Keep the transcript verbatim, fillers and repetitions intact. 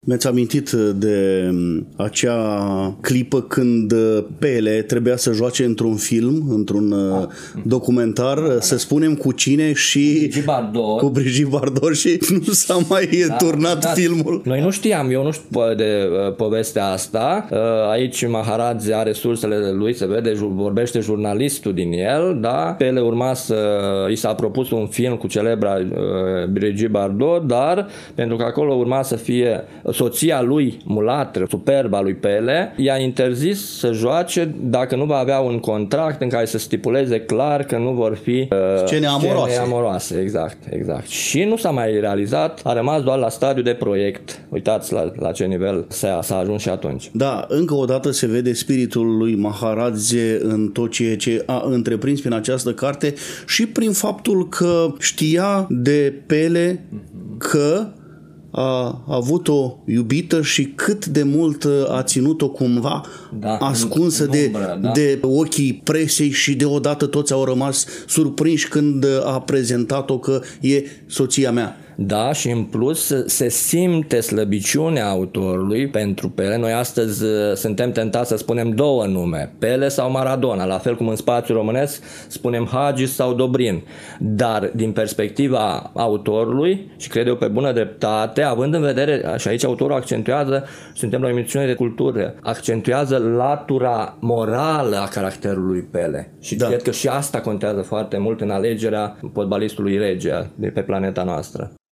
Mi-ați amintit de acea clipă când Pele trebuia să joace într-un film, într-un ah. documentar, da, da. Să spunem cu cine și Brigitte Bardot. Cu Brigitte Bardot și nu s-a mai da, turnat da. filmul. Noi nu știam, eu nu știu de uh, povestea asta. Uh, aici Maharadze are sursele lui, se vede, vorbește jurnalistul din el, da? Pele urma să i s-a propus un film cu celebra uh, Brigitte Bardot, dar pentru că acolo urma să fie soția lui mulatră, superba lui Pele, i-a interzis să joace dacă nu va avea un contract în care să stipuleze clar că nu vor fi uh, scene amoroase. Scene amoroase, exact, exact. Și nu s-a mai realizat, a rămas doar la stadiu de proiect. Uitați la, la ce nivel s-a, s-a ajuns și atunci. Da, încă o dată se vede spiritul lui Maharadze în tot ceea ce a întreprins prin această carte și prin faptul că știa de Pele că a avut o iubită și cât de mult a ținut-o cumva da, ascunsă în, în umbră, de, da. de ochii presei și deodată toți au rămas surprinși când a prezentat-o că e soția mea. Da, și în plus se simte slăbiciunea autorului pentru Pele. Noi astăzi suntem tentați să spunem două nume, Pele sau Maradona, la fel cum în spațiul românesc spunem Hagi sau Dobrin. Dar din perspectiva autorului, și cred eu pe bună dreptate, având în vedere, și aici autorul accentuează, suntem la o emisiune de cultură, accentuează latura morală a caracterului Pele. Și da. cred că și asta contează foarte mult în alegerea fotbalistului rege de pe planeta noastră.